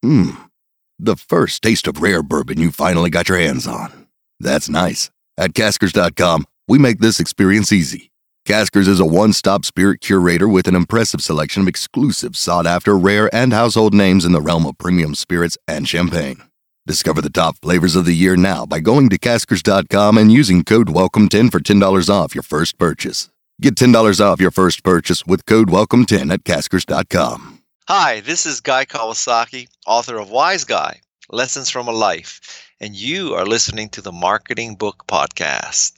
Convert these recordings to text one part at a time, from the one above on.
The first taste of rare bourbon you finally got your hands on. That's nice. At Caskers.com, we make this experience easy. Caskers is a one-stop spirit curator with an impressive selection of exclusive, sought-after, rare, and household names in the realm of premium spirits and champagne. Discover the top flavors of the year now by going to Caskers.com and using code WELCOME10 for $10 off your first purchase. Get $10 off your first purchase with code WELCOME10 at Caskers.com. Hi, this is Guy Kawasaki, author of Wise Guy, Lessons from a Life, and you are listening to the Marketing Book Podcast.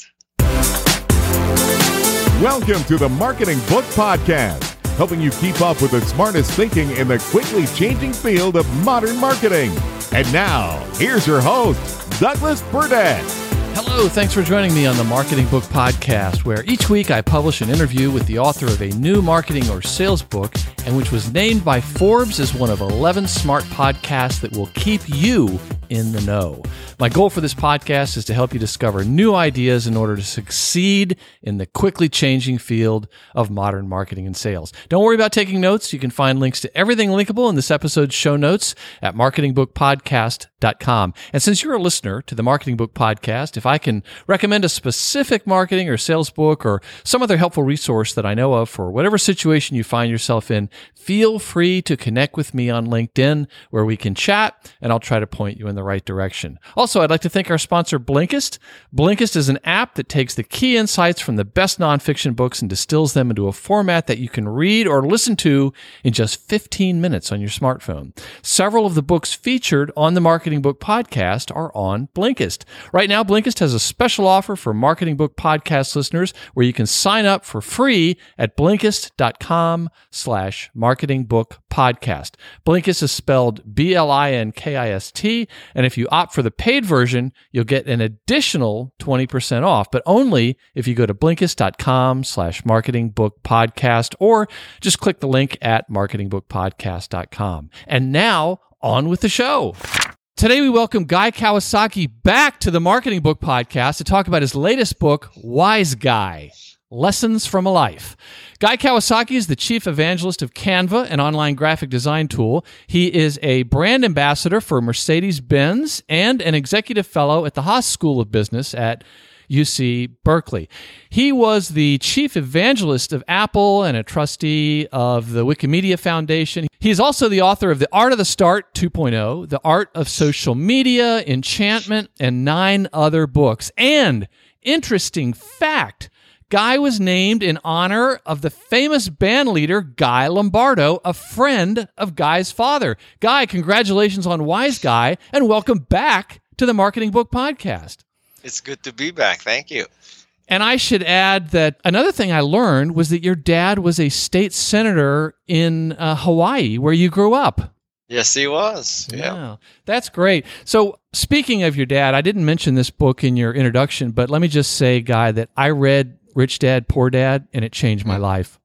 Welcome to the Marketing Book Podcast, helping you keep up with the smartest thinking in the quickly changing field of modern marketing. And now, here's your host, Douglas Burdett. Hello, thanks for joining me on the Marketing Book Podcast, where each week I publish an interview with the author of a new marketing or sales book, and which was named by Forbes as one of 11 smart podcasts that will keep you in the know. My goal for this podcast is to help you discover new ideas in order to succeed in the quickly changing field of modern marketing and sales. Don't worry about taking notes. You can find links to everything linkable in this episode's show notes at marketingbookpodcast.com. And since you're a listener to the Marketing Book Podcast, if I can recommend a specific marketing or sales book or some other helpful resource that I know of for whatever situation you find yourself in, feel free to connect with me on LinkedIn where we can chat and I'll try to point you in the right direction. Also, I'd like to thank our sponsor, Blinkist. Blinkist is an app that takes the key insights from the best nonfiction books and distills them into a format that you can read or listen to in just 15 minutes on your smartphone. Several of the books featured on the Marketing Book Podcast are on Blinkist. Right now, Blinkist has a special offer for Marketing Book Podcast listeners where you can sign up for free at Blinkist.com/marketingbookpodcast. Blinkist is spelled Blinkist, and if you opt for the paid version, you'll get an additional 20% off, but only if you go to Blinkist.com/marketingbookpodcast or just click the link at marketingbookpodcast.com. And now, on with the show. Today, we welcome Guy Kawasaki back to the Marketing Book Podcast to talk about his latest book, Wise Guy, Lessons from a Life. Guy Kawasaki is the chief evangelist of Canva, an online graphic design tool. He is a brand ambassador for Mercedes-Benz and an executive fellow at the Haas School of Business at UC Berkeley. He was the chief evangelist of Apple and a trustee of the Wikimedia Foundation. He's also the author of The Art of the Start 2.0, The Art of Social Media, Enchantment, and 9 other books. And, interesting fact, Guy was named in honor of the famous band leader Guy Lombardo, a friend of Guy's father. Guy, congratulations on Wise Guy, and welcome back to the Marketing Book Podcast. It's good to be back. Thank you. And I should add that another thing I learned was that your dad was a state senator in Hawaii, where you grew up. Yes, he was. Yeah, that's great. So speaking of your dad, I didn't mention this book in your introduction, but let me just say, Guy, that I read Rich Dad, Poor Dad, and it changed my life.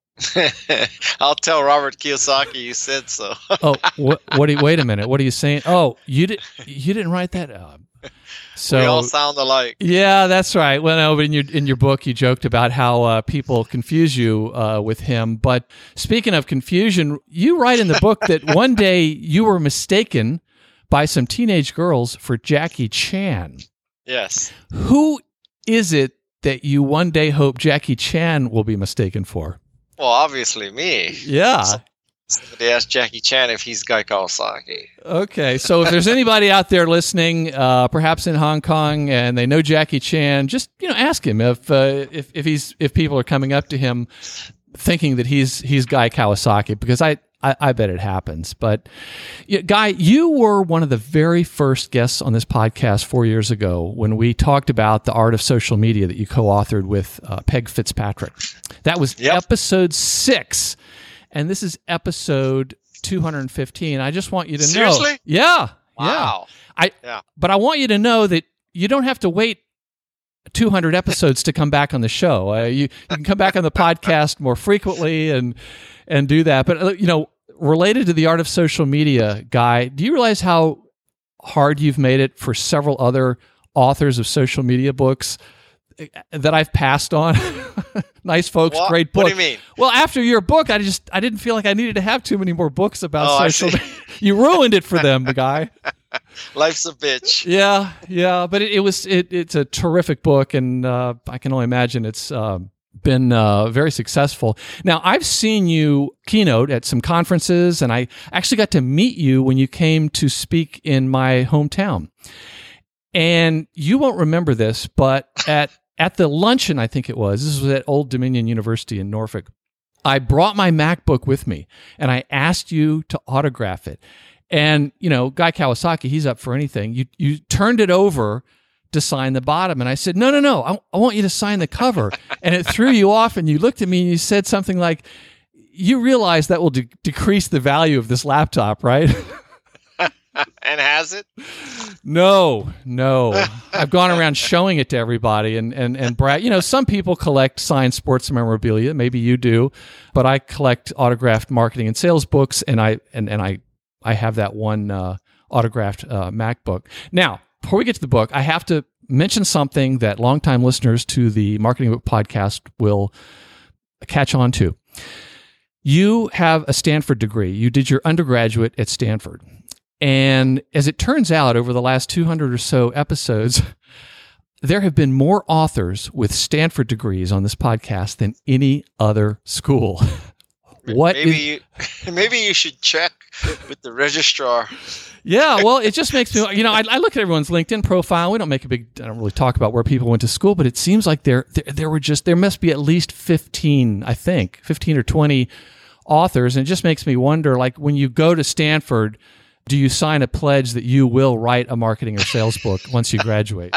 I'll tell Robert Kiyosaki you said so. Oh, wait a minute. What are you saying? Oh, you didn't write that up. So, we all sound alike. Yeah, that's right. Well, no, but in your book, you joked about how people confuse you with him. But speaking of confusion, you write in the book that one day you were mistaken by some teenage girls for Jackie Chan. Yes. Who is it that you one day hope Jackie Chan will be mistaken for? Well, obviously me. Yeah. Somebody asked Jackie Chan if he's Guy Kawasaki. Okay, so if there's anybody out there listening, perhaps in Hong Kong, and they know Jackie Chan, just ask him if people are coming up to him thinking that he's Guy Kawasaki, because I bet it happens. But Guy, you were one of the very first guests on this podcast 4 years ago when we talked about The Art of Social Media that you co-authored with Peg Fitzpatrick. That was episode 6. And this is episode 215. I just want you to know. Seriously? Yeah. Wow. Yeah. But I want you to know that you don't have to wait 200 episodes to come back on the show. You can come back on the podcast more frequently and do that. But, related to The Art of Social Media, Guy, do you realize how hard you've made it for several other authors of social media books that I've passed on? Nice folks, great book. What do you mean? Well, after your book, I didn't feel like I needed to have too many more books about social media. You ruined it for them, guy. Life's a bitch. Yeah. But it's a terrific book, and I can only imagine it's been very successful. Now, I've seen you keynote at some conferences, and I actually got to meet you when you came to speak in my hometown. And you won't remember this, but at the luncheon, I think it was, this was at Old Dominion University in Norfolk, I brought my MacBook with me, and I asked you to autograph it. And, Guy Kawasaki, he's up for anything. You turned it over to sign the bottom. And I said, no, I want you to sign the cover. And it threw you off, and you looked at me and you said something like, you realize that will decrease the value of this laptop, right? And has it? No. I've gone around showing it to everybody and brag. Some people collect signed sports memorabilia. Maybe you do, but I collect autographed marketing and sales books, and I have that one autographed MacBook. Now, before we get to the book, I have to mention something that longtime listeners to the Marketing Book Podcast will catch on to. You have a Stanford degree. You did your undergraduate at Stanford. And as it turns out, over the last 200 or so episodes, there have been more authors with Stanford degrees on this podcast than any other school. Maybe you should check with the registrar. Yeah, well, it just makes me, I look at everyone's LinkedIn profile. I don't really talk about where people went to school, but it seems like there must be at least 15 or 20 authors. And it just makes me wonder, like, when you go to Stanford, do you sign a pledge that you will write a marketing or sales book once you graduate?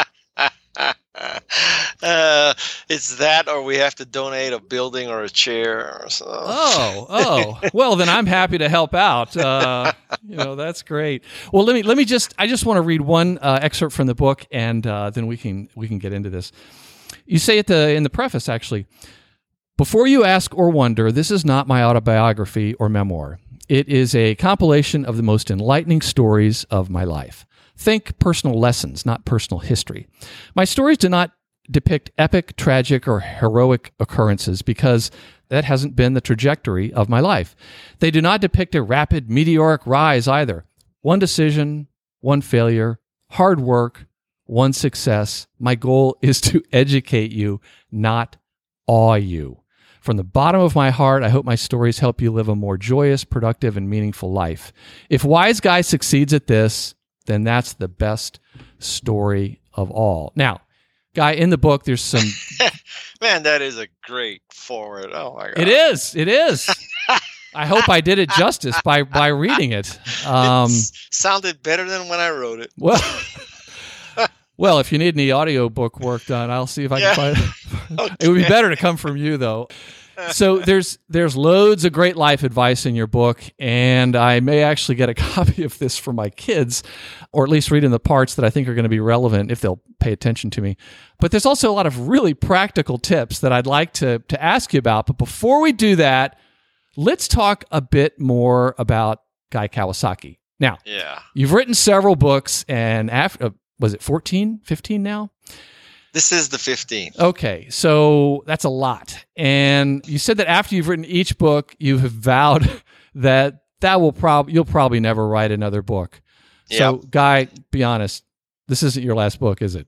It's that, or we have to donate a building or a chair or so. Oh, well, then I'm happy to help out. That's great. Well, I just want to read one excerpt from the book, and then we can get into this. You say in the preface, actually, before you ask or wonder, this is not my autobiography or memoir. It is a compilation of the most enlightening stories of my life. Think personal lessons, not personal history. My stories do not depict epic, tragic, or heroic occurrences because that hasn't been the trajectory of my life. They do not depict a rapid, meteoric rise either. One decision, one failure, hard work, one success. My goal is to educate you, not awe you. From the bottom of my heart, I hope my stories help you live a more joyous, productive, and meaningful life. If Wise Guy succeeds at this, then that's the best story of all. Now, Guy, in the book, there's some... Man, that is a great forward. Oh, my God. It is. I hope I did it justice by reading it. It sounded better than when I wrote it. Well, if you need any audiobook work done, I'll see if I can find it. Okay. It would be better to come from you, though. So there's loads of great life advice in your book, and I may actually get a copy of this for my kids, or at least read in the parts that I think are going to be relevant if they'll pay attention to me. But there's also a lot of really practical tips that I'd like to ask you about. But before we do that, let's talk a bit more about Guy Kawasaki. Now, You've written several books, and was it 14, 15 now? This is the 15th. Okay, so that's a lot. And you said that after you've written each book, you have vowed that you'll probably never write another book. Yep. So, Guy, be honest, this isn't your last book, is it?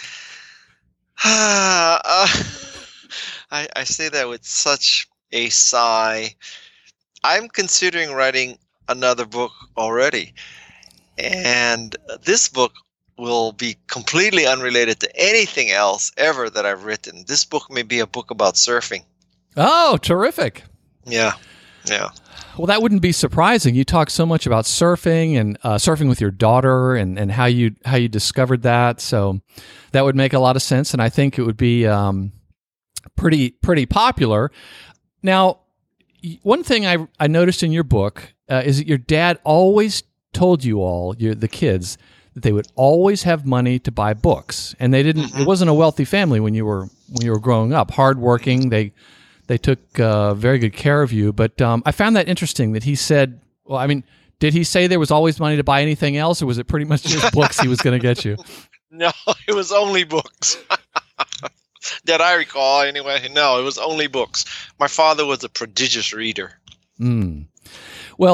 I say that with such a sigh. I'm considering writing another book already. And this book will be completely unrelated to anything else ever that I've written. This book may be a book about surfing. Oh, terrific. Yeah. Well, that wouldn't be surprising. You talk so much about surfing and surfing with your daughter and how you discovered that. So that would make a lot of sense, and I think it would be pretty popular. Now, one thing I noticed in your book is that your dad always told you all, the kids, that they would always have money to buy books, and they didn't. Mm-hmm. It wasn't a wealthy family when you were growing up. Hardworking, they took very good care of you. But I found that interesting that he said. Well, I mean, did he say there was always money to buy anything else, or was it pretty much just books he was going to get you? No, it was only books. That I recall, anyway. No, it was only books. My father was a prodigious reader. Well,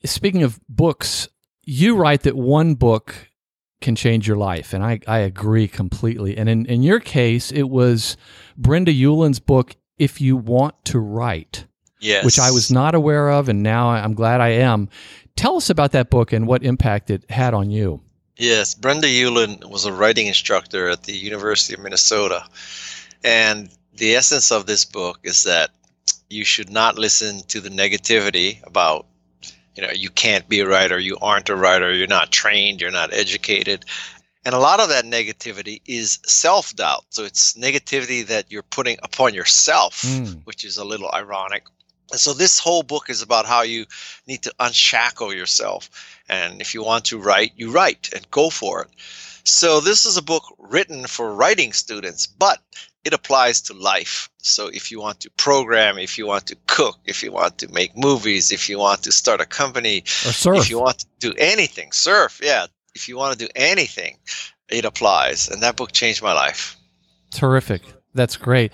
Speaking of books, you write that one book can change your life, and I agree completely. And in your case, it was Brenda Eulin's book, If You Want to Write, Yes. which I was not aware of, and now I'm glad I am. Tell us about that book and what impact it had on you. Yes, Brenda Eulin was a writing instructor at the University of Minnesota. And the essence of this book is that you should not listen to the negativity about, you can't be a writer, you aren't a writer, you're not trained, you're not educated. And a lot of that negativity is self-doubt. So it's negativity that you're putting upon yourself, which is a little ironic. And so this whole book is about how you need to unshackle yourself. And if you want to write, you write and go for it. So this is a book written for writing students, but it applies to life. So if you want to program, if you want to cook, if you want to make movies, if you want to start a company, Or surf. if you want to do anything, surf, yeah. If you want to do anything, it applies. And that book changed my life. Terrific. That's great.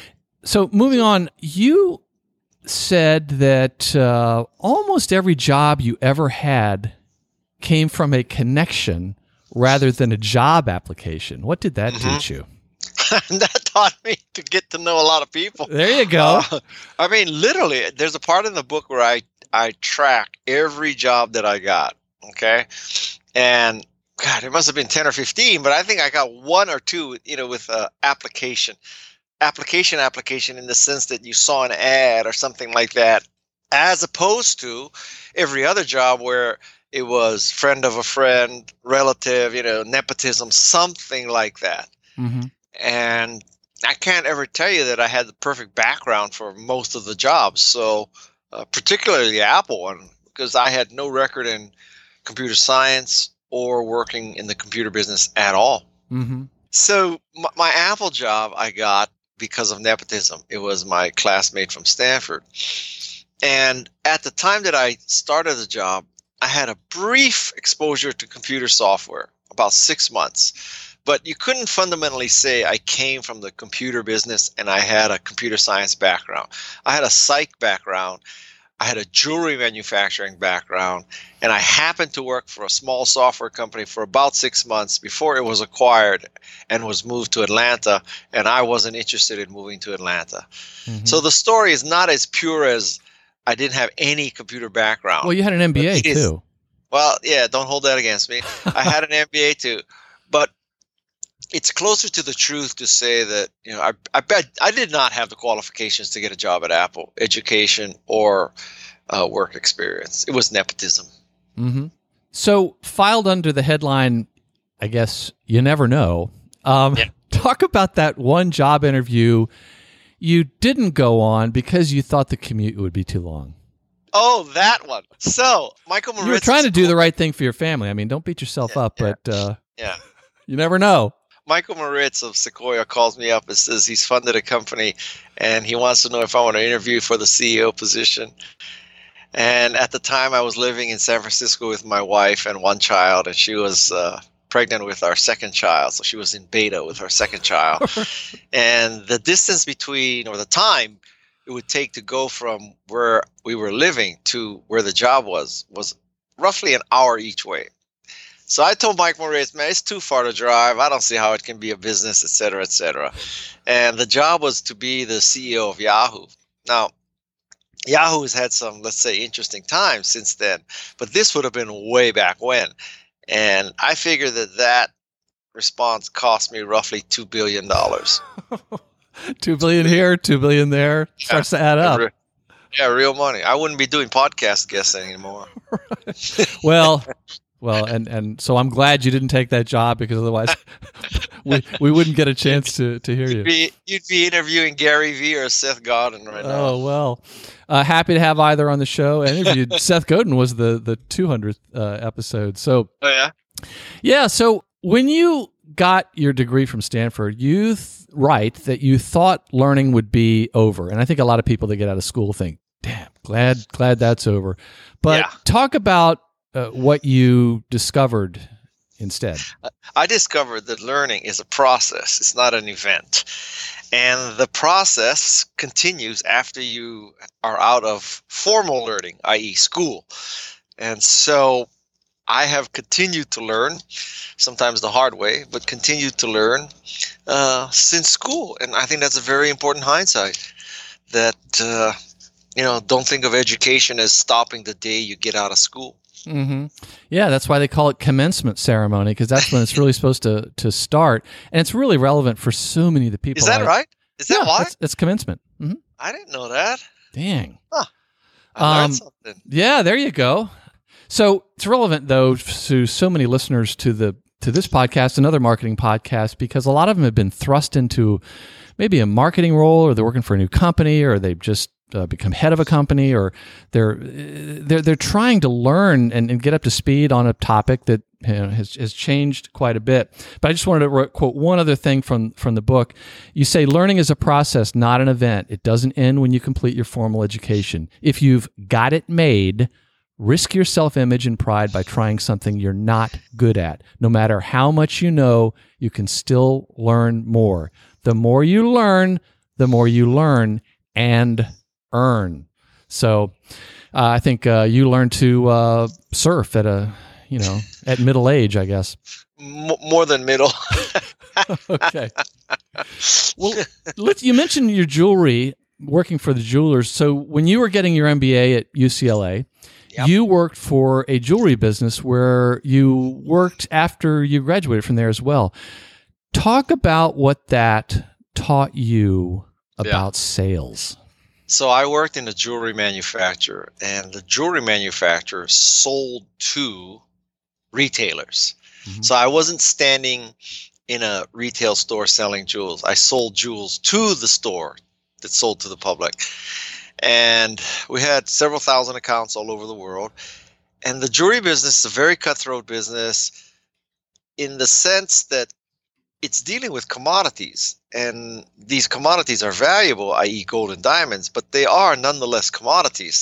So moving on, you said that almost every job you ever had came from a connection rather than a job application. What did that teach you? That taught me to get to know a lot of people. There you go. Literally, there's a part in the book where I track every job that I got, okay? And, God, it must have been 10 or 15, but I think I got one or two, with application. Application in the sense that you saw an ad or something like that, as opposed to every other job where it was friend of a friend, relative, nepotism, something like that. Mm-hmm. And I can't ever tell you that I had the perfect background for most of the jobs. So particularly the Apple one, because I had no record in computer science or working in the computer business at all. Mm-hmm. So my Apple job I got because of nepotism. It was my classmate from Stanford. And at the time that I started the job, I had a brief exposure to computer software, about 6 months. But you couldn't fundamentally say I came from the computer business and I had a computer science background. I had a psych background. I had a jewelry manufacturing background. And I happened to work for a small software company for about 6 months before it was acquired and was moved to Atlanta. And I wasn't interested in moving to Atlanta. Mm-hmm. So the story is not as pure as I didn't have any computer background. Well, you had an MBA too. Well, yeah, don't hold that against me. I had an MBA too. But it's closer to the truth to say that, I bet I did not have the qualifications to get a job at Apple, education or work experience. It was nepotism. Mm-hmm. So filed under the headline, I guess you never know. Talk about that one job interview you didn't go on because you thought the commute would be too long. Oh, that one. So Michael Moritz. You were trying to do the right thing for your family. I mean, don't beat yourself up, but you never know. Michael Moritz of Sequoia calls me up and says he's funded a company and he wants to know if I want to interview for the CEO position. And at the time I was living in San Francisco with my wife and one child, and she was pregnant with our second child. So she was in beta with her second child. And the distance between, or the time it would take to go from where we were living to where the job was roughly an hour each way. So I told Mike Moritz, man, it's too far to drive. I don't see how it can be a business, et cetera, et cetera. And the job was to be the CEO of Yahoo. Now, Yahoo has had some, let's say, interesting times since then, but this would have been way back when. And I figured that response cost me roughly $2 billion. $2 billion here, $2 billion there. Starts to add up. Yeah, real money. I wouldn't be doing podcast guests anymore. Well, and so I'm glad you didn't take that job, because otherwise we wouldn't get a chance to hear you. You'd be interviewing Gary Vee or Seth Godin right now. Oh, well. Happy to have either on the show. I interviewed Seth Godin was the 200th episode. So, oh, yeah? Yeah, so when you got your degree from Stanford, you write that you thought learning would be over. And I think a lot of people that get out of school think, damn, glad that's over. But talk about what you discovered instead. I discovered that learning is a process. It's not an event. And the process continues after you are out of formal learning, i.e. school. And so I have continued to learn, sometimes the hard way, but continued to learn since school. And I think that's a very important hindsight, that, don't think of education as stopping the day you get out of school. Mm-hmm. Yeah, that's why they call it commencement ceremony, because that's when it's really supposed to start. And it's really relevant for so many of the people. Is that right? Is that why? It's commencement. Mm-hmm. I didn't know that. Dang. Huh. I learned something. Yeah, there you go. So it's relevant, though, to so many listeners to this podcast and other marketing podcasts, because a lot of them have been thrust into maybe a marketing role, or they're working for a new company, or they've just become head of a company, or they're trying to learn and get up to speed on a topic that has changed quite a bit. But I just wanted to quote one other thing from the book. You say, learning is a process, not an event. It doesn't end when you complete your formal education. If you've got it made, risk your self-image and pride by trying something you're not good at. No matter how much you know, you can still learn more. The more you learn and earn. So I think you learned to surf at middle age, I guess. More than middle. Okay. Well, you mentioned your jewelry, working for the jewelers. So when you were getting your MBA at UCLA, yep, you worked for a jewelry business where you worked after you graduated from there as well. Talk about what that taught you about sales. So I worked in a jewelry manufacturer, and the jewelry manufacturer sold to retailers. Mm-hmm. So I wasn't standing in a retail store selling jewels. I sold jewels to the store that sold to the public. And we had several thousand accounts all over the world. And the jewelry business is a very cutthroat business in the sense that it's dealing with commodities. And these commodities are valuable, i.e. gold and diamonds, but they are nonetheless commodities.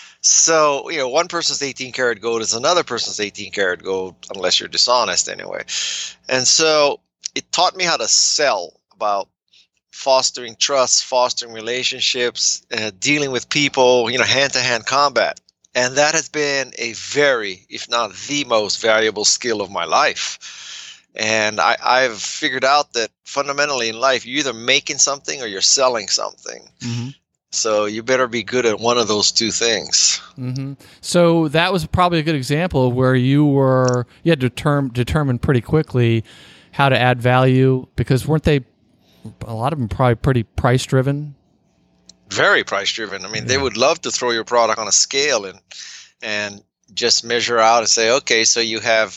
So, one person's 18-karat gold is another person's 18-karat gold, unless you're dishonest anyway. And so it taught me how to sell, about fostering trust, fostering relationships, dealing with people, hand-to-hand combat. And that has been a very, if not the most valuable skill of my life. And I've figured out that fundamentally in life, you're either making something or you're selling something. Mm-hmm. So you better be good at one of those two things. Mm-hmm. So that was probably a good example of where you had to determine pretty quickly how to add value, because weren't they, a lot of them probably pretty price driven? Very price driven. I mean, they would love to throw your product on a scale and just measure out and say, okay, so you have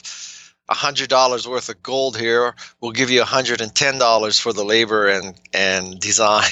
$100 worth of gold here. We'll give you $110 for the labor and design.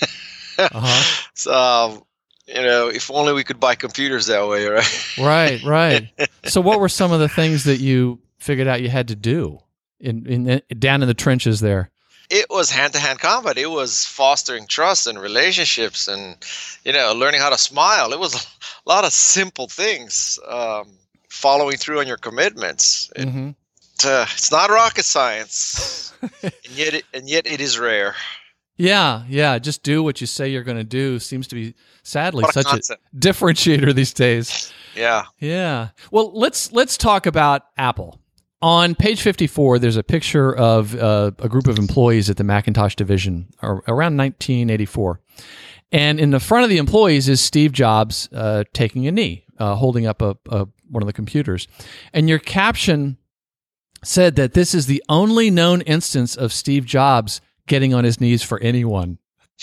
Uh-huh. So, if only we could buy computers that way, right? Right. So what were some of the things that you figured out you had to do down in the trenches there? It was hand-to-hand combat. It was fostering trust and relationships and, learning how to smile. It was a lot of simple things, following through on your commitments. Mm-hmm. It's not rocket science, and yet it is rare. Yeah. Just do what you say you're going to do seems to be, sadly, such a differentiator these days. Yeah. Well, let's talk about Apple. On page 54, there's a picture of a group of employees at the Macintosh division around 1984. And in the front of the employees is Steve Jobs taking a knee, holding up one of the computers. And your caption said that this is the only known instance of Steve Jobs getting on his knees for anyone.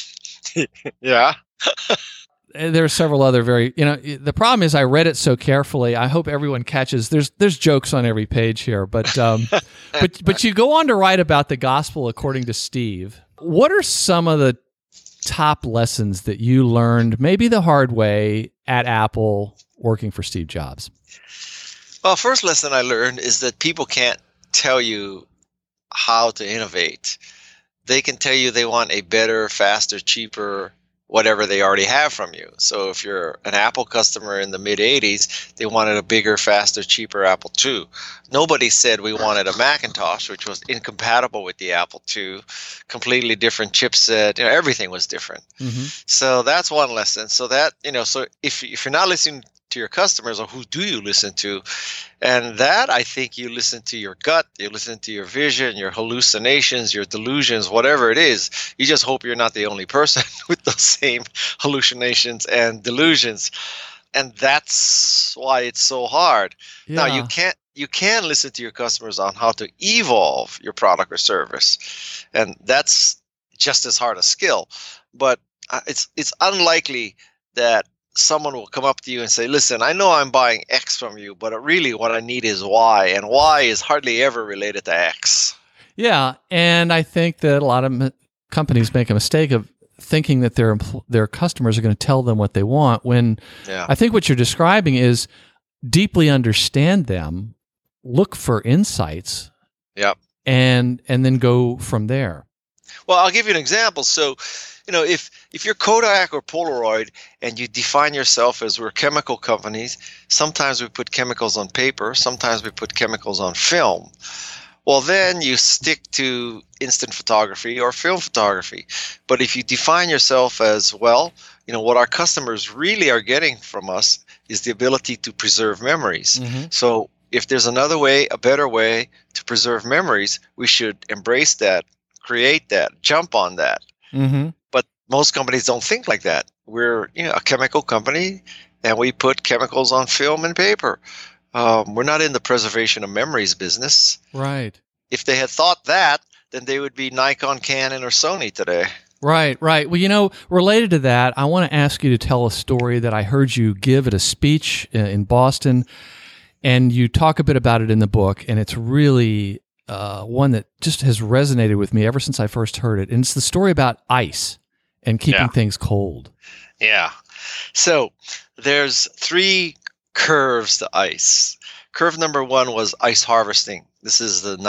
Yeah. There are several other the problem is I read it so carefully. I hope everyone catches, there's jokes on every page here, but you go on to write about the gospel according to Steve. What are some of the top lessons that you learned, maybe the hard way, at Apple working for Steve Jobs? Well, first lesson I learned is that people can't tell you how to innovate. They can tell you they want a better, faster, cheaper, whatever they already have from you. So if you're an Apple customer in the mid-'80s, they wanted a bigger, faster, cheaper Apple II. Nobody said we wanted a Macintosh, which was incompatible with the Apple II, completely different chipset. Everything was different. Mm-hmm. So that's one lesson. So that, so if you're not listening to your customers, or who do you listen to? And that, I think, you listen to your gut, you listen to your vision, your hallucinations, your delusions, whatever it is. You just hope you're not the only person with those same hallucinations and delusions. And that's why it's so hard. Yeah. Now, you can listen to your customers on how to evolve your product or service. And that's just as hard a skill. But it's unlikely that someone will come up to you and say, listen, I know I'm buying X from you, but really what I need is Y, and Y is hardly ever related to X. Yeah, and I think that a lot of companies make a mistake of thinking that their customers are going to tell them what they want, when I think what you're describing is deeply understand them, look for insights, and then go from there. Well, I'll give you an example. So, if you're Kodak or Polaroid and you define yourself as we're chemical companies, sometimes we put chemicals on paper, sometimes we put chemicals on film. Well, then you stick to instant photography or film photography. But if you define yourself as, well, what our customers really are getting from us is the ability to preserve memories. Mm-hmm. So if there's another way, a better way to preserve memories, we should embrace that, create that, jump on that. Mm-hmm. But most companies don't think like that. We're a chemical company, and we put chemicals on film and paper. We're not in the preservation of memories business. Right. If they had thought that, then they would be Nikon, Canon, or Sony today. Right. Well, related to that, I want to ask you to tell a story that I heard you give at a speech in Boston, and you talk a bit about it in the book, and it's really one that just has resonated with me ever since I first heard it. And it's the story about ice and keeping things cold. Yeah. So there's 3 curves to ice. Curve number 1 was ice harvesting. This is the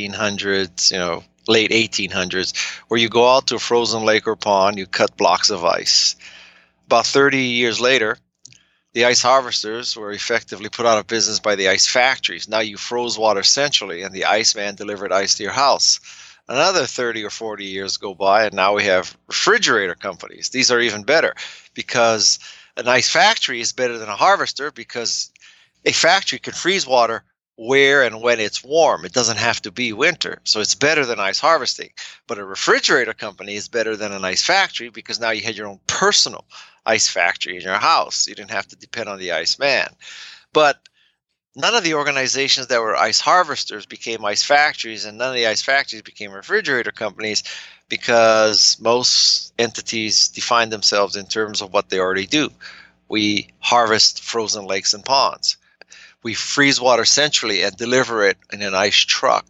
1900s, late 1800s, where you go out to a frozen lake or pond, you cut blocks of ice. About 30 years later, the ice harvesters were effectively put out of business by the ice factories. Now you froze water centrally, and the Iceman delivered ice to your house. Another 30 or 40 years go by, and now we have refrigerator companies. These are even better, because an ice factory is better than a harvester, because a factory can freeze water where and when it's warm. It doesn't have to be winter. So it's better than ice harvesting. But a refrigerator company is better than an ice factory, because now you had your own personal ice factory in your house. You didn't have to depend on the Iceman. But none of the organizations that were ice harvesters became ice factories, and none of the ice factories became refrigerator companies, because most entities define themselves in terms of what they already do. We harvest frozen lakes and ponds. We freeze water centrally and deliver it in an ice truck.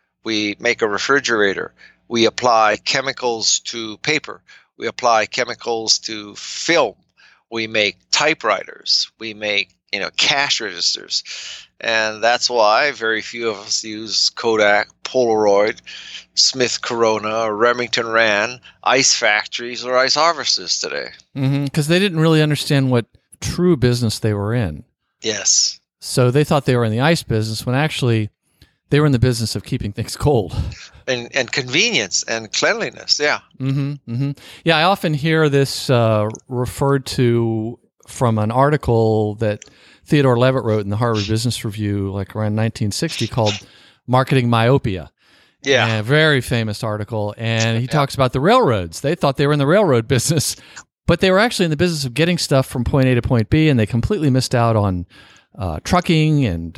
We make a refrigerator. We apply chemicals to paper. We apply chemicals to film. We make typewriters. We make, cash registers. And that's why very few of us use Kodak, Polaroid, Smith Corona, or Remington Rand, ice factories, or ice harvesters today. Because they didn't really understand what true business they were in. Yes. So they thought they were in the ice business, when actually they were in the business of keeping things cold. And convenience and cleanliness, yeah. Yeah, I often hear this referred to from an article that Theodore Levitt wrote in the Harvard Business Review, like around 1960, called Marketing Myopia. Yeah. And a very famous article. And he talks about the railroads. They thought they were in the railroad business, but they were actually in the business of getting stuff from point A to point B, and they completely missed out on trucking and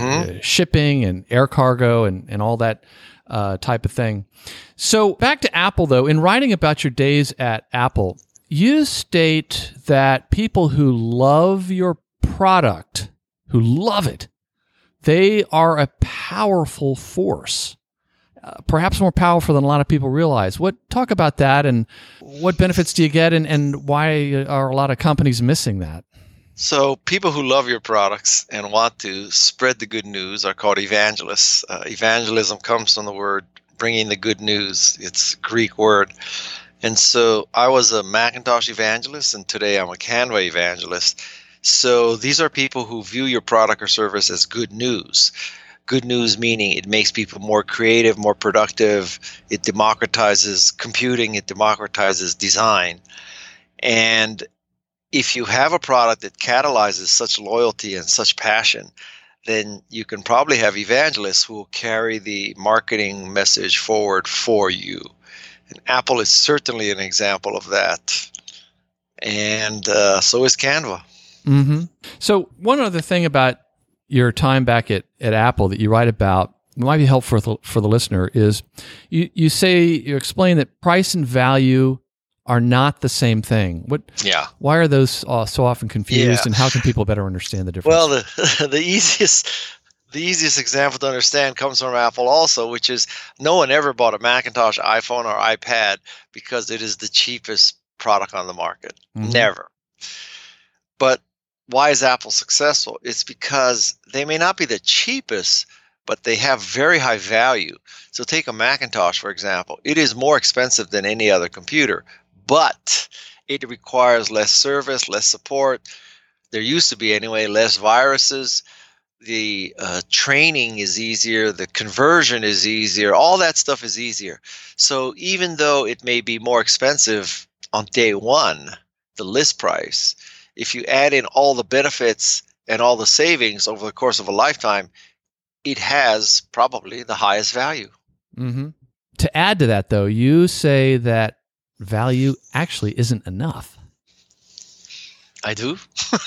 shipping and air cargo and all that type of thing. So back to Apple, though. In writing about your days at Apple, you state that people who love your product, who love it, they are a powerful force, perhaps more powerful than a lot of people realize. Talk about that, and what benefits do you get, and why are a lot of companies missing that? So people who love your products and want to spread the good news are called evangelists. Evangelism comes from the word bringing the good news. It's a Greek word. And so I was a Macintosh evangelist, and today I'm a Canva evangelist. So these are people who view your product or service as good news. Good news meaning it makes people more creative, more productive. It democratizes computing. It democratizes design. And if you have a product that catalyzes such loyalty and such passion, then you can probably have evangelists who will carry the marketing message forward for you. And Apple is certainly an example of that. And so is Canva. Mm-hmm. So one other thing about your time back at Apple that you write about, might be helpful for the listener, is you explain that price and value are not the same thing. Why are those so often confused, and how can people better understand the difference? Well, the easiest example to understand comes from Apple also, which is no one ever bought a Macintosh, iPhone, or iPad because it is the cheapest product on the market. Mm-hmm. Never. But why is Apple successful? It's because they may not be the cheapest, but they have very high value. So take a Macintosh, for example. It is more expensive than any other computer, but it requires less service, less support. There used to be anyway, less viruses. The training is easier. The conversion is easier. All that stuff is easier. So even though it may be more expensive on day one, the list price, if you add in all the benefits and all the savings over the course of a lifetime, it has probably the highest value. Mm-hmm. To add to that, though, you say that value actually isn't enough. I do.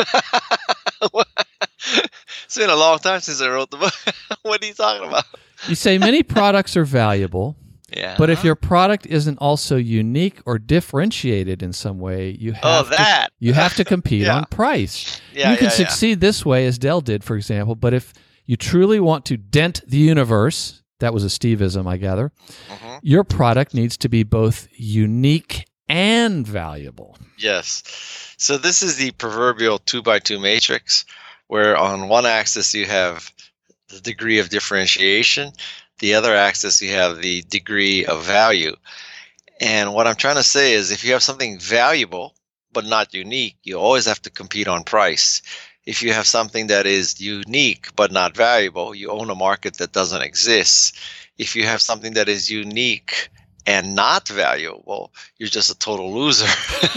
It's been a long time since I wrote the book. What are you talking about? You say many products are valuable, but if your product isn't also unique or differentiated in some way, you have to compete on price. You can succeed this way, as Dell did, for example, but if you truly want to dent the universe, that was a Steve-ism, I gather, your product needs to be both unique and valuable. Yes. So this is the proverbial 2x2 matrix, where on one axis you have the degree of differentiation, the other axis you have the degree of value. And what I'm trying to say is if you have something valuable but not unique, you always have to compete on price. If you have something that is unique but not valuable, you own a market that doesn't exist. If you have something that is unique and not valuable, you're just a total loser.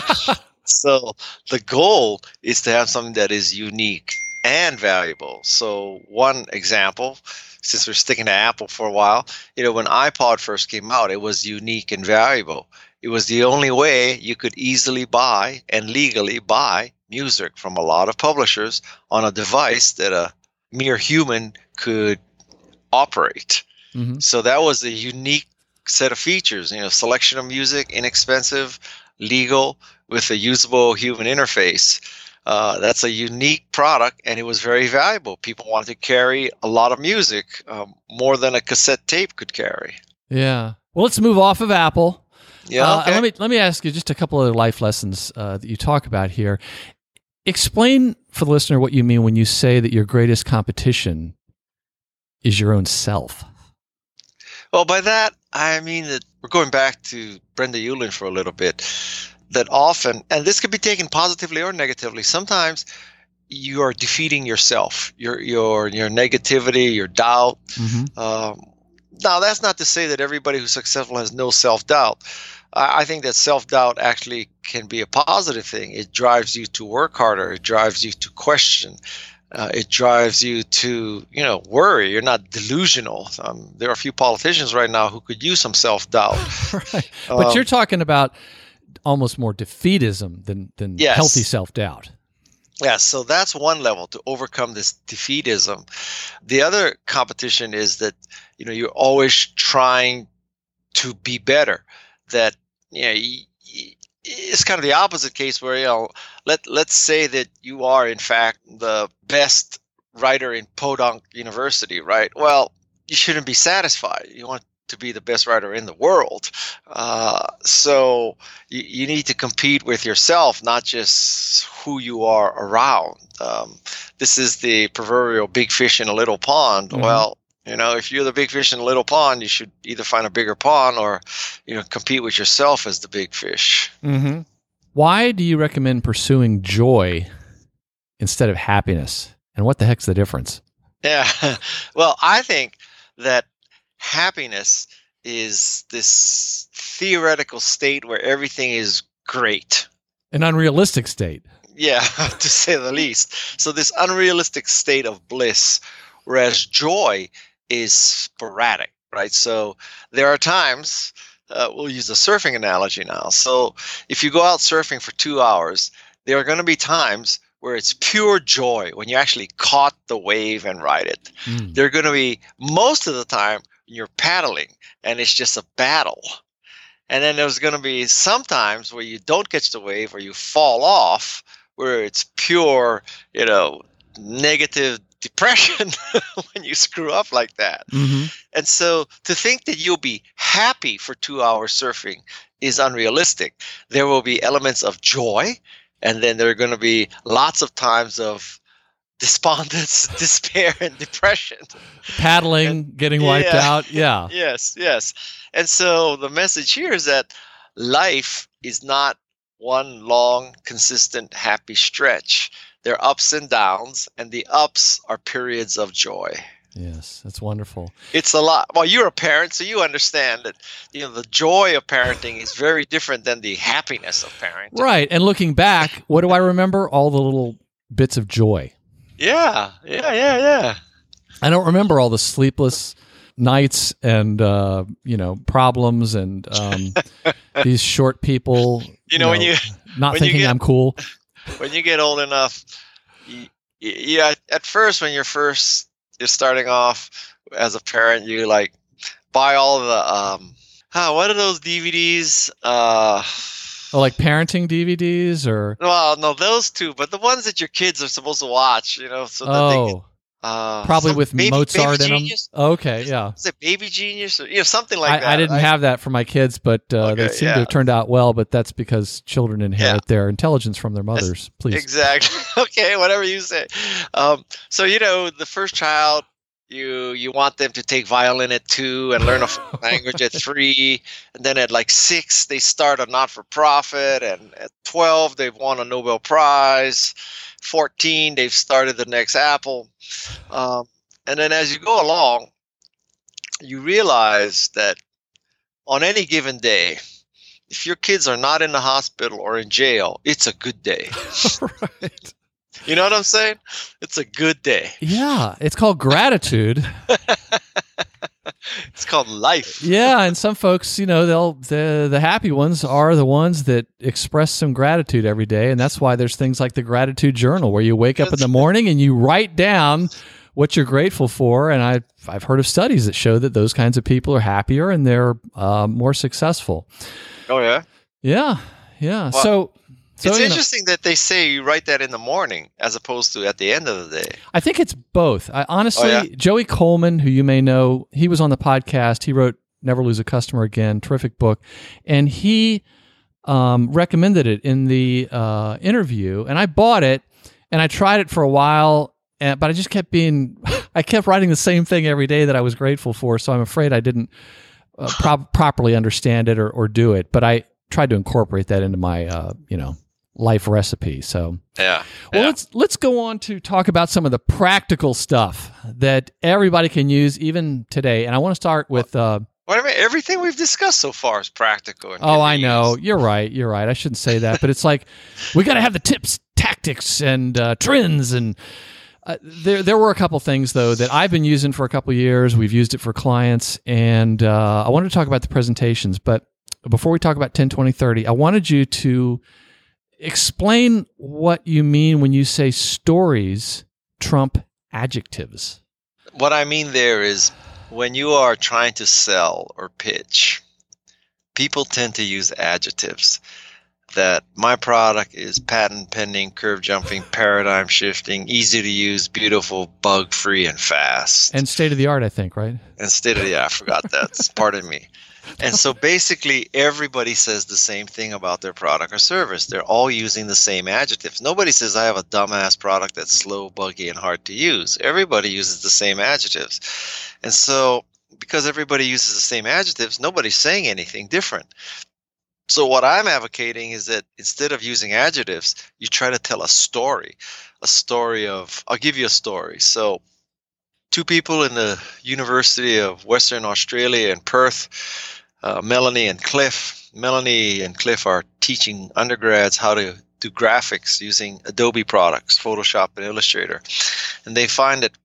So the goal is to have something that is unique and valuable. So one example, since we're sticking to Apple for a while, when iPod first came out, it was unique and valuable. It was the only way you could easily buy and legally buy music from a lot of publishers on a device that a mere human could operate. Mm-hmm. So that was a unique set of features, selection of music, inexpensive, legal, with a usable human interface. That's a unique product, and it was very valuable. People wanted to carry a lot of music, more than a cassette tape could carry. Yeah. Well, let's move off of Apple. Yeah. Okay. Let me ask you just a couple of life lessons that you talk about here. Explain for the listener what you mean when you say that your greatest competition is your own self. Well, by that, I mean that we're going back to Brenda Ueland for a little bit, that often, and this could be taken positively or negatively, sometimes you are defeating yourself, your negativity, your doubt. Mm-hmm. Now, that's not to say that everybody who's successful has no self-doubt. I think that self-doubt actually can be a positive thing. It drives you to work harder. It drives you to question. It drives you to, worry. You're not delusional. There are a few politicians right now who could use some self-doubt. Right. But you're talking about almost more defeatism than healthy self-doubt. Yeah, so that's one level, to overcome this defeatism. The other competition is that, you're always trying to be better. That, it's kind of the opposite case where, let's say that you are, in fact, the best writer in Podunk University, right? Well, you shouldn't be satisfied. You want to be the best writer in the world. So you need to compete with yourself, not just who you are around. This is the proverbial big fish in a little pond. Mm-hmm. Well, if you're the big fish in a little pond, you should either find a bigger pond or, compete with yourself as the big fish. Mm-hmm. Why do you recommend pursuing joy instead of happiness? And what the heck's the difference? Yeah. Well, I think that happiness is this theoretical state where everything is great. An unrealistic state. Yeah, to say the least. So this unrealistic state of bliss, whereas joy is sporadic, right? So there are times, we'll use a surfing analogy now. So if you go out surfing for 2 hours, there are going to be times where it's pure joy when you actually caught the wave and ride it. There are going to be most of the time you're paddling and it's just a battle. And then there's going to be some times where you don't catch the wave or you fall off, where it's pure, negative depression when you screw up like that. And so to think that you'll be happy for 2 hours surfing is unrealistic. There will be elements of joy, and then there are going to be lots of times of despondence, despair, and depression. Paddling, getting wiped out. Yeah. Yes. And so the message here is that life is not one long, consistent, happy stretch. There are ups and downs, and the ups are periods of joy. Yes, that's wonderful. It's a lot. Well, you're a parent, so you understand that the joy of parenting is very different than the happiness of parenting. Right. And looking back, what do I remember? All the little bits of joy. Yeah. I don't remember all the sleepless nights and problems and these short people. When you not thinking I'm cool. When you get old enough, at first when you're starting off as a parent, you like buy all the what are those DVDs? Like parenting DVDs or? Well, no, those two, but the ones that your kids are supposed to watch, so that they can. Probably with Mozart Baby in Genius? them. Okay, yeah. Is it Baby Genius or something like that? I didn't have that for my kids, but they seem to have turned out well. But that's because children inherit their intelligence from their mothers. Please. Exactly. Okay, whatever you say. So the first child, you want them to take violin at 2 and learn a foreign language at 3, and then at like 6 they start a not-for-profit, and at 12 they've won a Nobel Prize. 14 they've started the next Apple. And then as you go along, you realize that on any given day, if your kids are not in the hospital or in jail, it's a good day. Right. You know what I'm saying? It's a good day. Yeah, it's called gratitude. It's called life. Yeah, and some folks, the happy ones are the ones that express some gratitude every day, and that's why there's things like the gratitude journal, where you wake up in the morning and you write down what you're grateful for. And I've heard of studies that show that those kinds of people are happier and they're more successful. Oh yeah. Yeah. Well, it's interesting that they say you write that in the morning as opposed to at the end of the day. I think it's both. Honestly, Joey Coleman, who you may know, he was on the podcast. He wrote Never Lose a Customer Again, terrific book. And he recommended it in the interview. And I bought it and I tried it for a while, but I just kept I kept writing the same thing every day that I was grateful for. So I'm afraid I didn't properly understand it or do it. But I tried to incorporate that into my, life recipe. So let's go on to talk about some of the practical stuff that everybody can use even today. And I want to start with wait a minute, everything we've discussed so far is practical. I know. You're right. I shouldn't say that, but it's like we got to have the tips, tactics, and trends. And there were a couple things though that I've been using for a couple of years. We've used it for clients, and I wanted to talk about the presentations. But before we talk about 10, 20, 30, I wanted you to explain what you mean when you say stories trump adjectives. What I mean there is when you are trying to sell or pitch, people tend to use adjectives. That my product is patent pending, curve jumping, paradigm shifting, easy to use, beautiful, bug free, and fast. And state of the art, I think, right? And state of the art, I forgot that. Pardon me. And so basically everybody says the same thing about their product or service. They're all using the same adjectives. Nobody says I have a dumbass product that's slow, buggy, and hard to use. Everybody uses the same adjectives. And so because everybody uses the same adjectives, nobody's saying anything different. So what I'm advocating is that instead of using adjectives, you try to tell a story of, I'll give you a story. So 2 people in the University of Western Australia in Perth, Melanie and Cliff. Melanie and Cliff are teaching undergrads how to do graphics using Adobe products, Photoshop and Illustrator. And they find that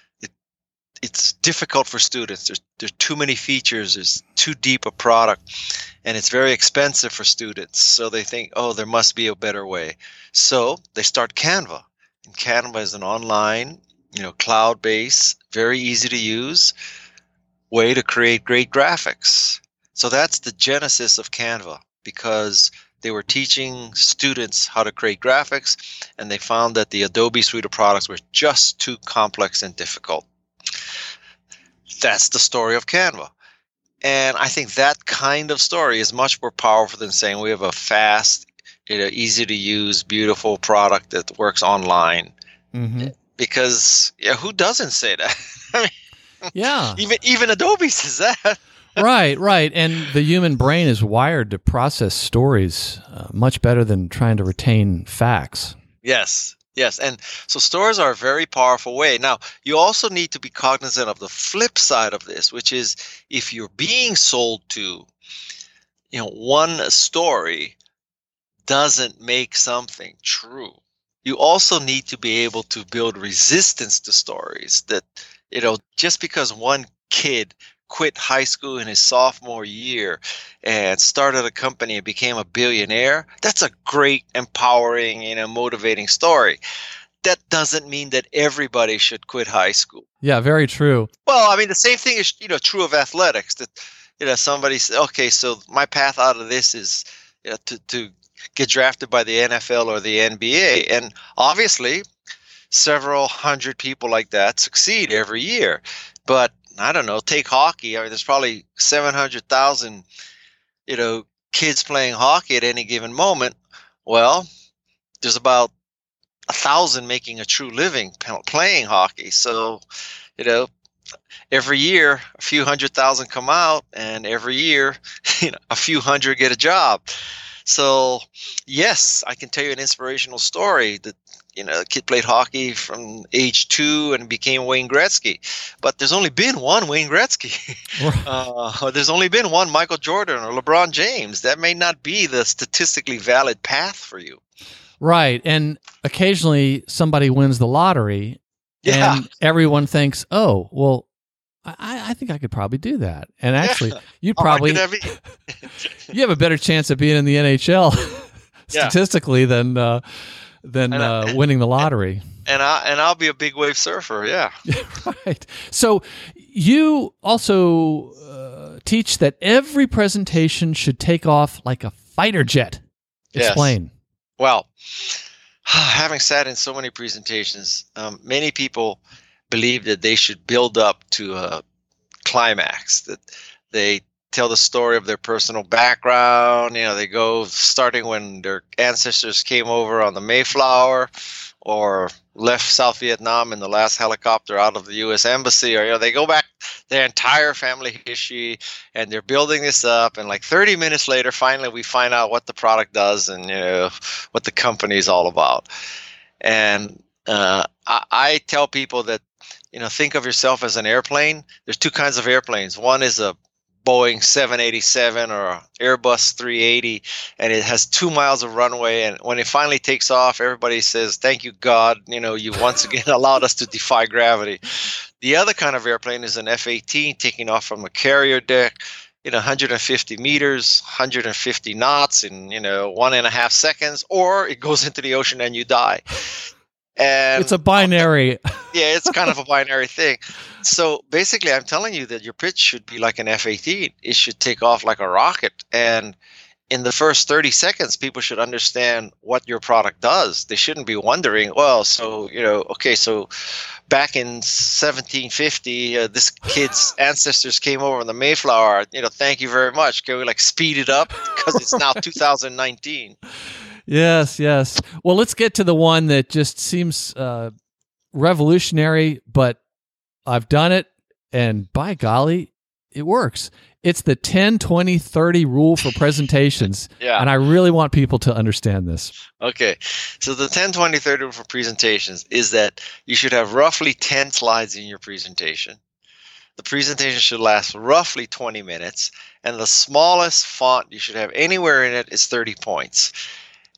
it's difficult for students. There's too many features. There's too deep a product, and it's very expensive for students. So they think, oh, there must be a better way. So they start Canva. And Canva is an online, cloud-based, very easy to use way to create great graphics. So that's the genesis of Canva, because they were teaching students how to create graphics, and they found that the Adobe suite of products were just too complex and difficult. That's the story of Canva. And I think that kind of story is much more powerful than saying we have a fast, easy to use, beautiful product that works online. Mm-hmm. Because who doesn't say that? I mean, yeah. Even Adobe says that. Right. And the human brain is wired to process stories much better than trying to retain facts. Yes. And so stories are a very powerful way. Now, you also need to be cognizant of the flip side of this, which is if you're being sold to, one story doesn't make something true. You also need to be able to build resistance to stories that, just because one kid quit high school in his sophomore year and started a company and became a billionaire, that's a great, empowering, motivating story. That doesn't mean that everybody should quit high school. Yeah, very true. Well, I mean, the same thing is, true of athletics. That, somebody says, okay, so my path out of this is to get drafted by the NFL or the NBA. And obviously, several hundred people like that succeed every year. But I don't know, take hockey. I mean, there's probably 700,000, kids playing hockey at any given moment. Well, there's about 1,000 making a true living playing hockey. So, every year a few 100,000 come out, and every year, a few hundred get a job. So, yes, I can tell you an inspirational story that, a kid played hockey from age 2 and became Wayne Gretzky. But there's only been one Wayne Gretzky. There's only been one Michael Jordan or LeBron James. That may not be the statistically valid path for you. Right. And occasionally somebody wins the lottery and everyone thinks, oh, well, I think I could probably do that. And actually, you'd probably you have a better chance of being in the NHL statistically than winning the lottery. And I'll be a big wave surfer. Yeah. Right. So you also teach that every presentation should take off like a fighter jet. Explain. Yes. Well, having sat in so many presentations, many people believe that they should build up to a climax, that they tell the story of their personal background. They go starting when their ancestors came over on the Mayflower or left South Vietnam in the last helicopter out of the U.S. Embassy, or they go back their entire family history, and they're building this up. And like 30 minutes later, finally, we find out what the product does and what the company is all about. And I tell people that think of yourself as an airplane. There's two kinds of airplanes. One is a Boeing 787 or a Airbus 380, and it has 2 miles of runway. And when it finally takes off, everybody says, "Thank you, God. You once again allowed us to defy gravity." The other kind of airplane is an F-18 taking off from a carrier deck, 150 meters, 150 knots in 1.5 seconds, or it goes into the ocean and you die. And it's a binary. Yeah, it's kind of a binary thing. So basically, I'm telling you that your pitch should be like an F-18. It should take off like a rocket. And in the first 30 seconds, people should understand what your product does. They shouldn't be wondering, well, so, so back in 1750, this kid's ancestors came over on the Mayflower. Thank you very much. Can we speed it up? Because it's now 2019. Yes. Well, let's get to the one that just seems revolutionary, but I've done it, and by golly, it works. It's the 10-20-30 rule for presentations, and I really want people to understand this. Okay, so the 10-20-30 rule for presentations is that you should have roughly 10 slides in your presentation. The presentation should last roughly 20 minutes, and the smallest font you should have anywhere in it is 30 points.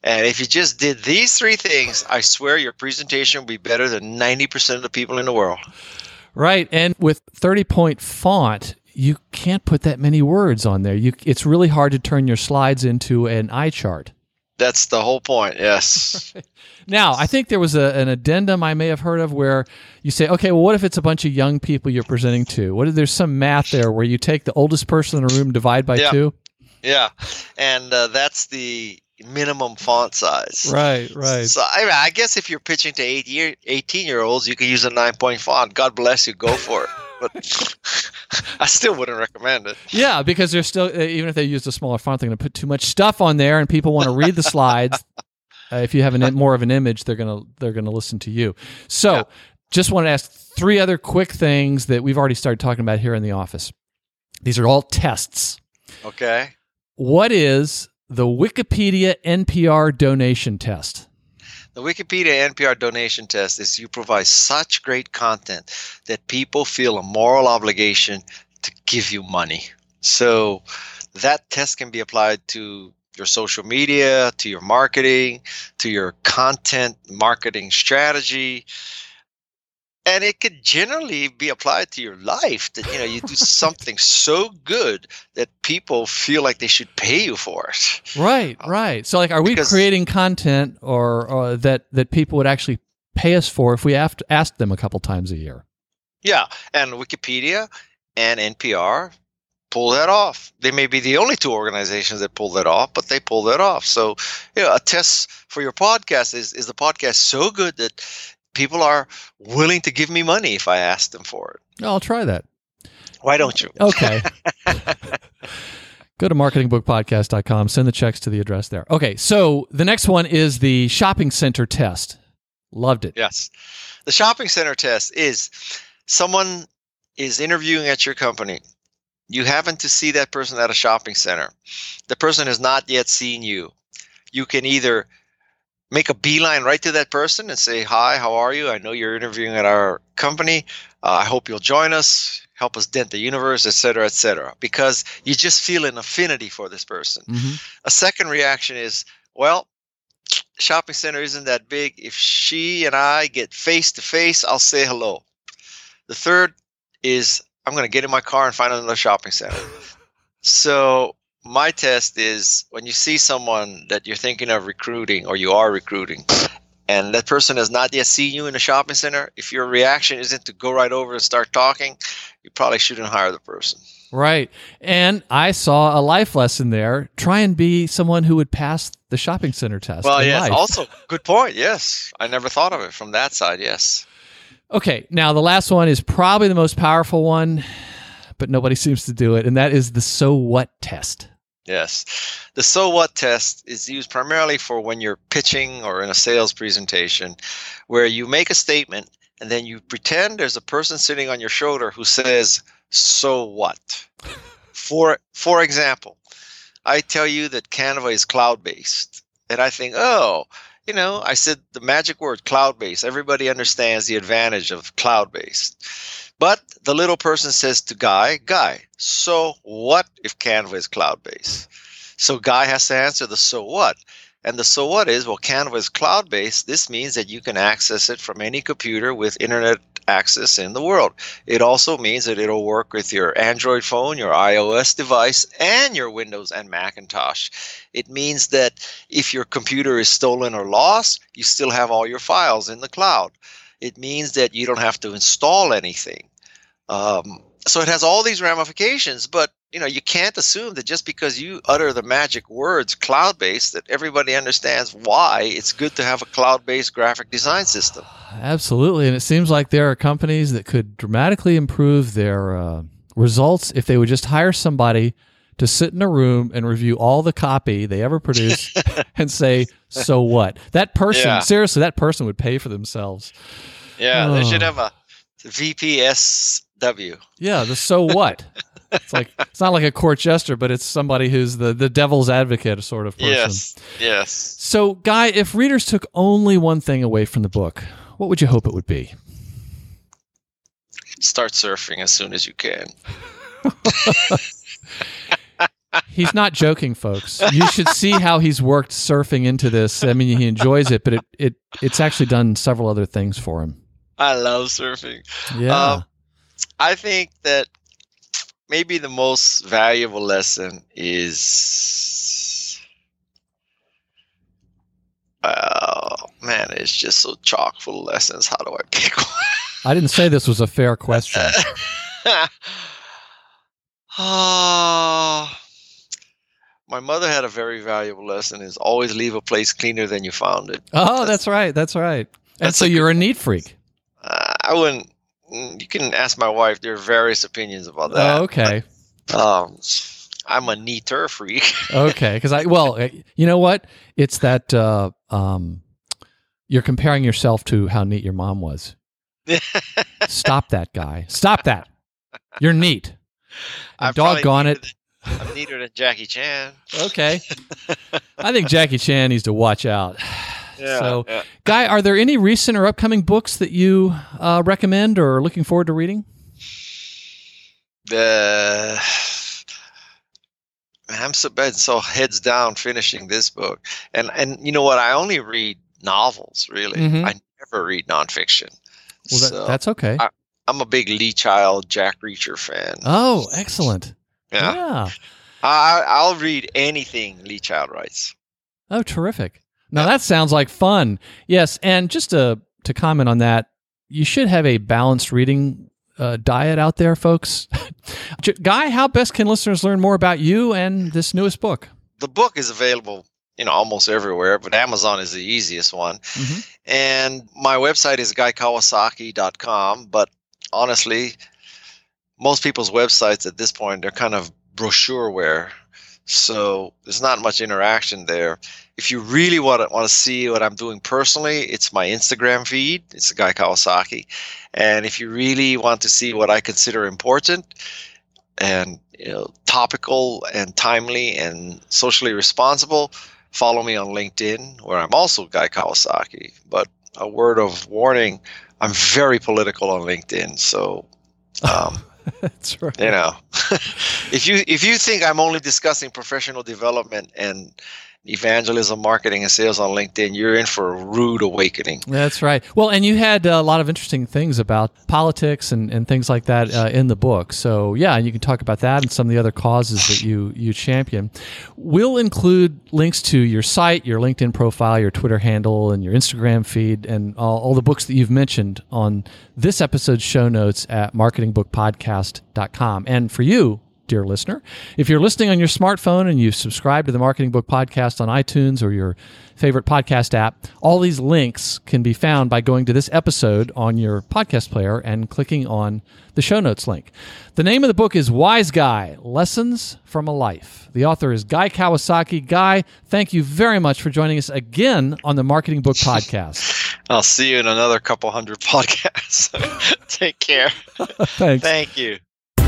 And if you just did these 3 things, I swear your presentation will be better than 90% of the people in the world. Right. And with 30-point font, you can't put that many words on there. It's really hard to turn your slides into an eye chart. That's the whole point, yes. Now, I think there was an addendum I may have heard of where you say, okay, well, what if it's a bunch of young people you're presenting to? What if there's some math there where you take the oldest person in the room, divide by 2? Yeah, and that's the minimum font size. Right. So I guess if you're pitching to 18-year-olds, you can use a 9-point font. God bless you, go for it. But I still wouldn't recommend it. Yeah, because they're still, even if they use a smaller font, they're going to put too much stuff on there, and people want to read the slides. If you have more of an image, they're going to listen to you. So, just want to ask 3 other quick things that we've already started talking about here in the office. These are all tests. Okay. What is the Wikipedia NPR donation test? The Wikipedia NPR donation test is you provide such great content that people feel a moral obligation to give you money. So that test can be applied to your social media, to your marketing, to your content marketing strategy. And it could generally be applied to your life that, you do something so good that people feel like they should pay you for it. Right. So are we creating content or that people would actually pay us for if we have to ask them a couple times a year? Yeah. And Wikipedia and NPR pull that off. They may be the only 2 organizations that pull that off, but they pull that off. So, a test for your podcast is the podcast so good that people are willing to give me money if I ask them for it. I'll try that. Why don't you? Okay. Go to marketingbookpodcast.com, send the checks to the address there. Okay, so the next one is the shopping center test. Loved it. Yes. The shopping center test is someone is interviewing at your company. You happen to see that person at a shopping center. The person has not yet seen you. You can either make a beeline right to that person and say, hi, how are you? I know you're interviewing at our company. I hope you'll join us, help us dent the universe, et cetera, because you just feel an affinity for this person. Mm-hmm. A second reaction is, well, shopping center isn't that big. If she and I get face to face, I'll say hello. The third is, I'm going to get in my car and find another shopping center. So my test is when you see someone that you're thinking of recruiting or you are recruiting and that person has not yet seen you in a shopping center, if your reaction isn't to go right over and start talking, you probably shouldn't hire the person. Right. And I saw a life lesson there. Try and be someone who would pass the shopping center test. Well, yes, life. Also, good point. Yes. I never thought of it from that side. Yes. Okay. Now, the last one is probably the most powerful one, but nobody seems to do it, and that is the so what test. Yes. The so what test is used primarily for when you're pitching or in a sales presentation where you make a statement and then you pretend there's a person sitting on your shoulder who says, so what? For example, I tell you that Canva is cloud-based and I think, I said the magic word cloud-based. Everybody understands the advantage of cloud-based. But the little person says to Guy, so what if Canva is cloud-based? So Guy has to answer the so what. And the so what is, well, Canva is cloud-based. This means that you can access it from any computer with internet access in the world. It also means that it'll work with your Android phone, your iOS device, and your Windows and Macintosh. It means that if your computer is stolen or lost, you still have all your files in the cloud. It means that you don't have to install anything. So it has all these ramifications, but you can't assume that just because you utter the magic words cloud-based that everybody understands why it's good to have a cloud-based graphic design system. Absolutely, and it seems like there are companies that could dramatically improve their results if they would just hire somebody to sit in a room and review all the copy they ever produce and say, so what? That person, seriously, that person would pay for themselves. Yeah, they should have a VPSW. Yeah, the so what? It's not like a court jester, but it's somebody who's the devil's advocate sort of person. Yes. So, Guy, if readers took only one thing away from the book, what would you hope it would be? Start surfing as soon as you can. He's not joking, folks. You should see how he's worked surfing into this. I mean, he enjoys it, but it's actually done several other things for him. I love surfing. Yeah. I think that maybe the most valuable lesson is, man, it's just so chock full of lessons. How do I pick one? I didn't say this was a fair question. My mother had a very valuable lesson: is always leave a place cleaner than you found it. Oh, that's right. And so you're a neat freak. I wouldn't. You can ask my wife. There are various opinions about that. Oh, okay. But, I'm a neater freak. Okay, because you know what? It's that you're comparing yourself to how neat your mom was. Stop that, guy. Stop that. You're neat. And doggone it. I'm neater than Jackie Chan. Okay. I think Jackie Chan needs to watch out. Yeah, so, yeah. Guy, are there any recent or upcoming books that you recommend or are looking forward to reading? I'm so heads down finishing this book. And you know what? I only read novels, really. Mm-hmm. I never read nonfiction. Well, that's okay. I'm a big Lee Child, Jack Reacher fan. Oh, excellent. Yeah. I'll read anything Lee Child writes. Oh, terrific. Now that sounds like fun. Yes, and just to comment on that, you should have a balanced reading diet out there, folks. Guy, how best can listeners learn more about you and this newest book? The book is available, almost everywhere, but Amazon is the easiest one. Mm-hmm. And my website is guykawasaki.com, but honestly, most people's websites at this point, they're kind of brochureware, so there's not much interaction there. If you really want to see what I'm doing personally, it's my Instagram feed. It's Guy Kawasaki. And if you really want to see what I consider important and topical and timely and socially responsible, follow me on LinkedIn, where I'm also Guy Kawasaki. But a word of warning, I'm very political on LinkedIn, so that's right. If you think I'm only discussing professional development and evangelism, marketing, and sales on LinkedIn, you're in for a rude awakening. That's right. Well, and you had a lot of interesting things about politics and things like that in the book. So, yeah, you can talk about that and some of the other causes that you champion. We'll include links to your site, your LinkedIn profile, your Twitter handle, and your Instagram feed, and all the books that you've mentioned on this episode's show notes at marketingbookpodcast.com. And for you, dear listener, if you're listening on your smartphone and you subscribe to the Marketing Book Podcast on iTunes or your favorite podcast app, all these links can be found by going to this episode on your podcast player and clicking on the show notes link. The name of the book is Wise Guy, Lessons from a Life. The author is Guy Kawasaki. Guy, thank you very much for joining us again on the Marketing Book Podcast. I'll see you in another couple hundred podcasts. Take care. Thanks. Thank you.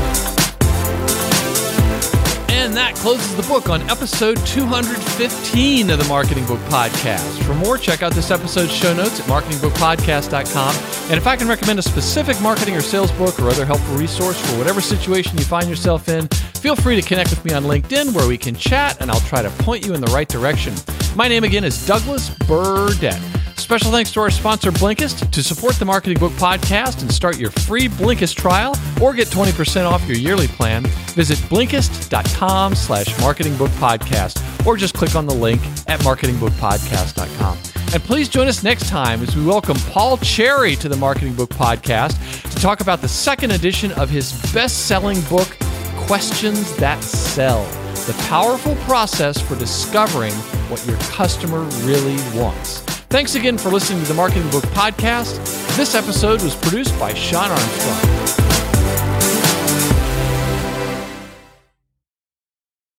And that closes the book on episode 215 of the Marketing Book Podcast. For more, check out this episode's show notes at marketingbookpodcast.com. And if I can recommend a specific marketing or sales book or other helpful resource for whatever situation you find yourself in, feel free to connect with me on LinkedIn where we can chat and I'll try to point you in the right direction. My name again is Douglas Burdett. Special thanks to our sponsor, Blinkist. To support the Marketing Book Podcast and start your free Blinkist trial or get 20% off your yearly plan, visit Blinkist.com/marketingbookpodcast or just click on the link at marketingbookpodcast.com. And please join us next time as we welcome Paul Cherry to the Marketing Book Podcast to talk about the second edition of his best-selling book, Questions That Sell, the powerful process for discovering what your customer really wants. Thanks again for listening to the Marketing Book Podcast. This episode was produced by Sean Armstrong.